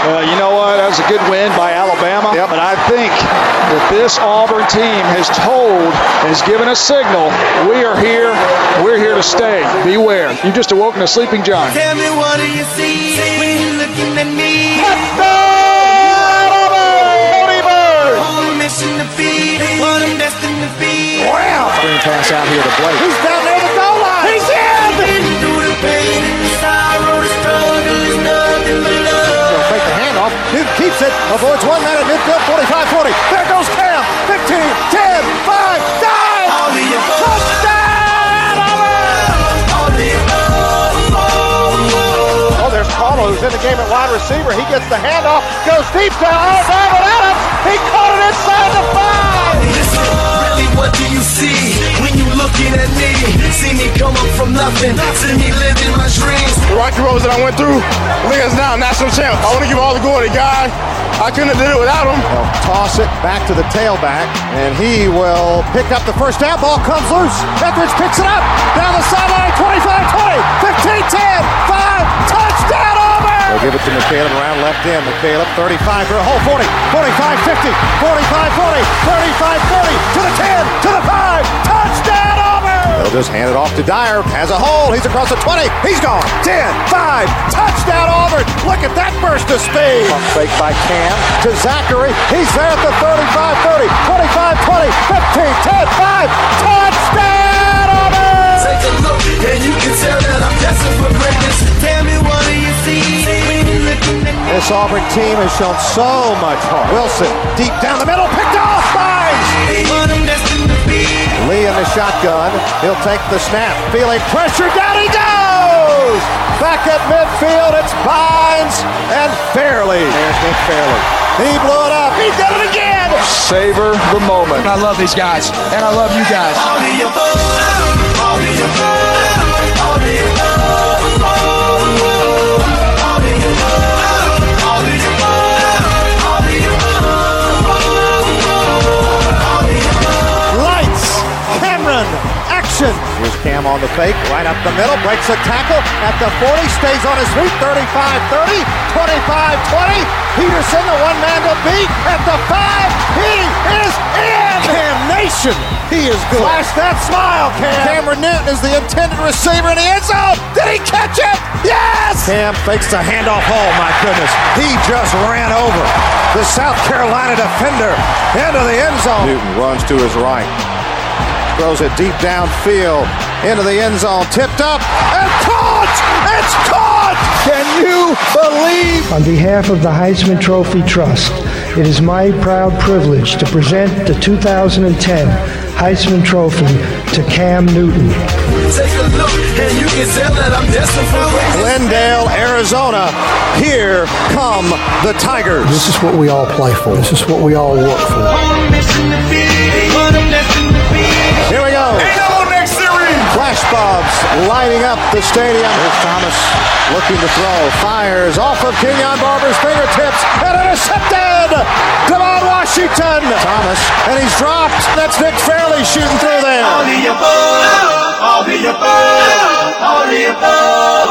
You know what? That was a good win by Alabama. Yep. But I think that this Auburn team has given a signal. We are here. We're here to stay. Beware. You've just awoken a sleeping giant. Tell me, what do you see when you're looking at me? Cody Bird! Who I'm mission to be, what I'm destined to be. Wow! Screen pass out here to Blake. He's down near the goal line. He's in! Through the pain and the sorrow, the struggle is nothing but love. He'll fake the handoff. Newton keeps it. Avoids 1 man at midfield. 45-40. There goes Cam. 15, 10, 5, dive! All the above. Touchdown! All the above. Oh, there's Paulo who's in the game at wide receiver. He gets the handoff. Goes deep to Alvin Adams. He caught it inside the 5. Listen, really, what do you see when you looking at me? See me come up from nothing, see me living my dreams. The rocky roads that I went through, I think it's now national champ. I want to give all the glory to God. I couldn't have did it without him. They'll toss it back to the tailback, and he will pick up the first down. Ball comes loose. Etheridge picks it up. Down the sideline, 25-20, 15-10, 5, touchdown Auburn! They'll give it to McCaleb around left end. McCaleb 35 for a whole 40, 45-50, 45-40, 35-40, to the 10, to the 5, touchdown Auburn! They'll just hand it off to Dyer. Has a hole. He's across the 20. He's gone. 10, 5, touchdown Auburn. Look at that burst of speed. Pump fake by Cam to Zachary. He's there at the 35-30, 25-20, 15, 10, 5, touchdown Auburn. Take a look and you can tell that I'm destined for greatness. Tell me, what do you see when you're looking at me? This Auburn team has shown so much heart. Wilson deep down the middle, picked off. Bynes. What I'm destined to be. Lee in the shotgun. He'll take the snap. Feeling pressure. Down he goes. Back at midfield. It's Bynes and Fairley. There's Nick Fairley. He blew it up. He did it again. Savor the moment. I love these guys, and I love you guys. All the above, all the above, all the above, all the above, all the above, all the above. Lights. Cameron. Action. Here's Cam on the fake. Right up the middle. Breaks a tackle at the 40. Stays on his feet. 35-30. 25-20. Peterson, the one man to beat at the 5. He is in. Cam Nation. He is good. Flash that smile, Cam. Cameron Newton is the intended receiver in the end zone. Did he catch it? Yes! Cam fakes the handoff. Oh, my goodness. He just ran over the South Carolina defender into the end zone. Newton runs to his right. Throws it deep downfield into the end zone. Tipped up and caught! It's caught! Can you believe? On behalf of the Heisman Trophy Trust, it is my proud privilege to present the 2010 Heisman Trophy to Cam Newton. Take a look and you can tell that I'm destined for greatness. Glendale, Arizona. Here come the Tigers. This is what we all play for. This is what we all work for. What I'm mission to be, what I'm destined to be. Here we go. Next series. Flash bulbs lighting up the stadium. Here's Thomas looking to throw. Fires off of Kenyon Barber's fingertips and intercepted. Devon Washington. Thomas, and he's dropped. That's Nick Fairley shooting through there. All the above, all the above, all the above.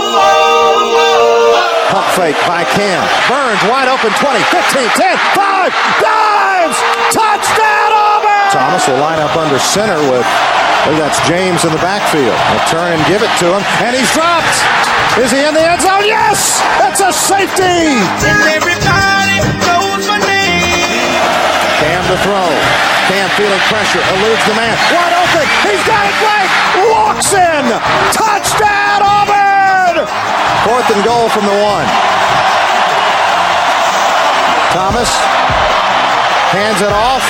Pump fake by Cam. Burns wide open 20, 15, 10, 5, dives! Touchdown Auburn! Thomas will line up under center with, that's James in the backfield. He'll turn and give it to him, and he's dropped. Is he in the end zone? Yes! That's a safety! Everybody knows my name. Cam to throw. Cam feeling pressure, eludes the man. Wide open, he's got it right! Walks in! Touchdown Auburn! 4th and goal from the 1. Thomas hands it off.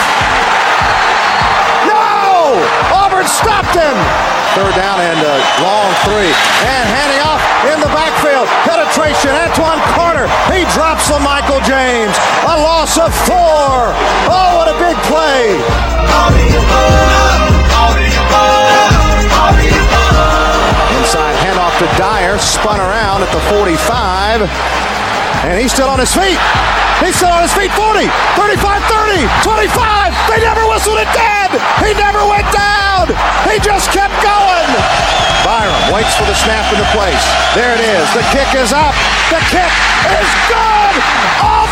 No! Auburn stopped him! 3rd down and a long 3. And handing off in the backfield. Penetration, Antoine Carter. He drops the Michael James. A loss of 4. Oh, what a big play. All the above, all the above, all the above. Inside handoff to Dyer. Spun around at the 45. And he's still on his feet. He's still on his feet. 40, 35, 30, 25. They never whistled it dead. He never went down. He just kept going. Byram waits for the snap into place. There it is. The kick is up. The kick is good.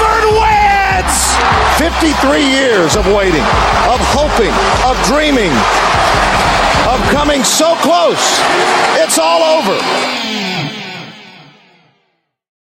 53 years of waiting, of hoping, of dreaming, of coming so close.